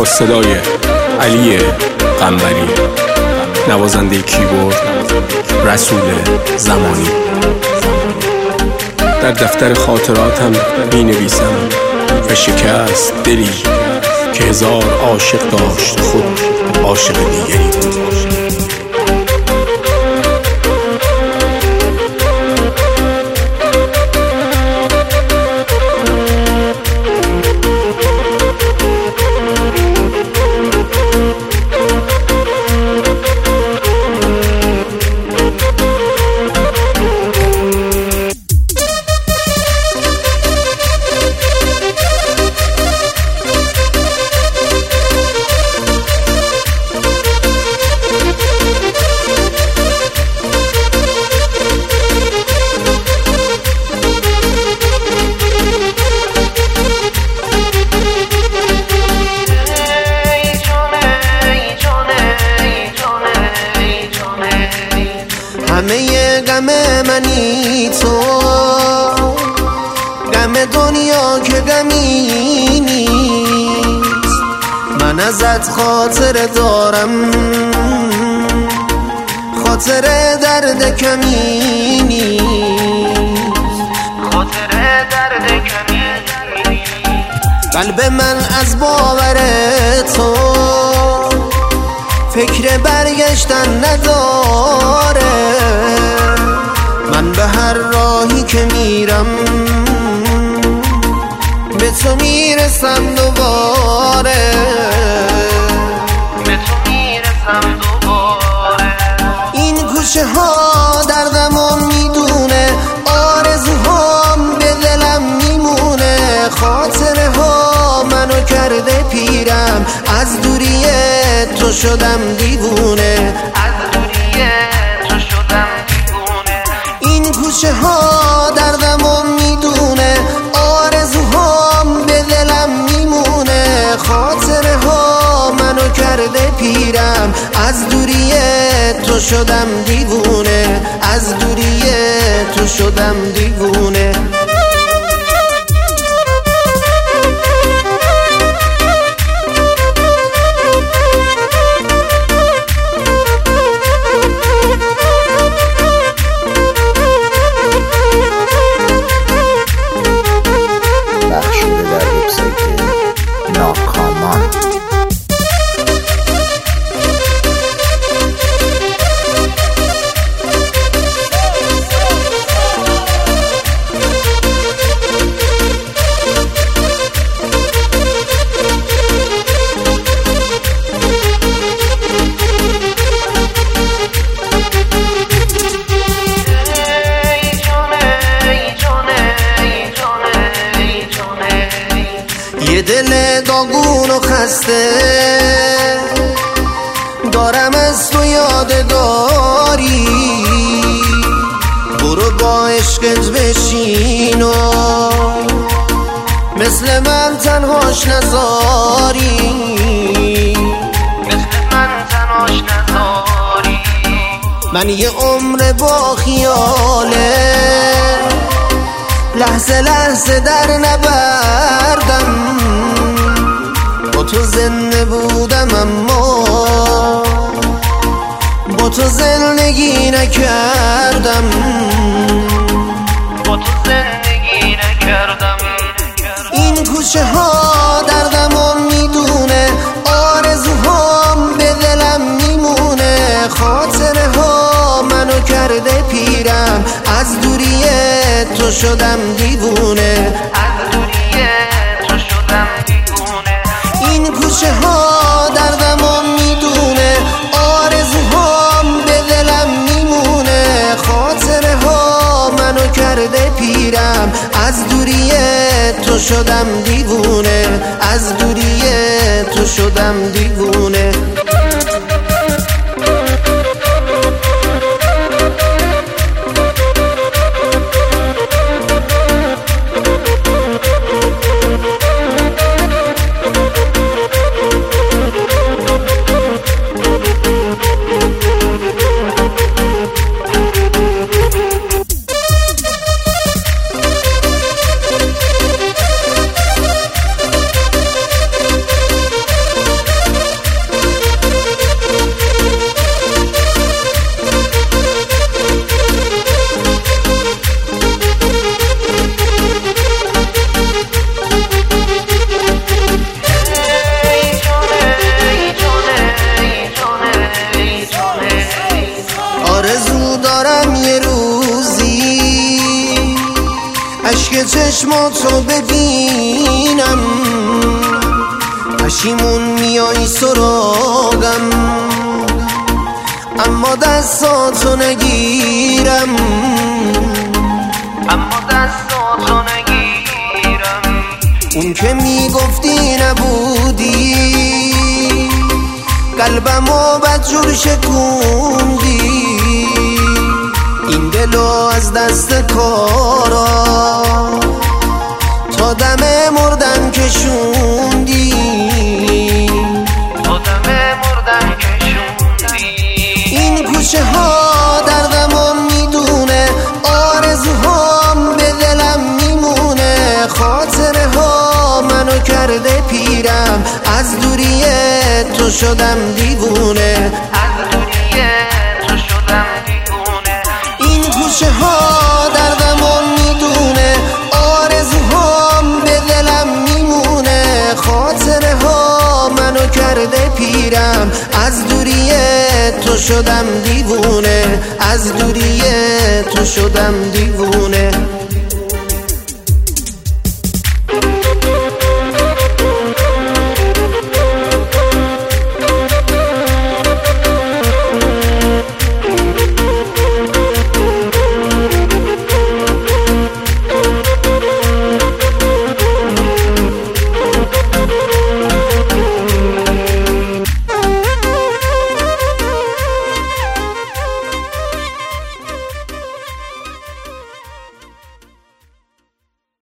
با صدای علی قنبری، نوازنده کیبورد رسول زمانی. در دفتر خاطراتم می نویسم و شکست دلی که هزار عاشق داشت خود عاشق دیگری بود. همه غم منی تو، غم دنیا که غمی نیست. من ازت خاطر دارم، خاطر درد کمی نیست، خاطر درد کمی نیست. قلب من از باور تو فکر برگشتن نداره. من به هر راهی که میرم به تو میرسم دوباره، به تو میرسم دوباره. این کوچه ها دردمو میدونه، آرزوهام به دلم میمونه. خاطره ها منو کرده پیرم، از دوری تو شدم دیوونه، از دوری تو شدم دیوونه. این کوچه ها دردمو میدونه، آرزوهام به دلم میمونه. خاطره ها منو کرده پیرم، از دوری تو شدم دیوونه، از دوری تو شدم دیوونه. یه دل داغون و خسته دارم از تو یادگاری. برو با عشقت بشین و مثل من تنهاش نذاری، مثل من تنهاش نذاری. من یه عمر با خیاله لحظه لحظه در نبردم. با تو زنده بودم اما با تو زندگی نکردم، با تو زندگی نکردم. این کوچه ها دردمو میدونه، آرزوهام به دلم میمونه. خاطره ها منو کرده پیرم، از دوری تو شدم دیوونه، از دوری تو شدم دیوونه. این کوچه ها دردمو میدونه، آرزوهام به دلم میمونه. خاطره ها منو کرده پیرم، از دوری تو شدم دیوونه، از دوری تو شدم دیوونه. چشماتو ببینم پشیمون میای سراغم، اما دستاتو نگیرم، اون که میگفتی نبودی، قلبمو بدجور شکوندی، این دلو از دست کارا تا دم مردن کشوندی، این کوچه ها دردمو میدونه، آرزوهام به دلم میمونه، خاطره ها منو کرده پیرم، از دوری تو شدم دیوونه، این کوچه ها دردمو میدونه، آرزوهام به دلم میمونه، خاطره ها منو کرده پیرم، از دوری تو شدم دیوونه، از دوری تو شدم دیوونه.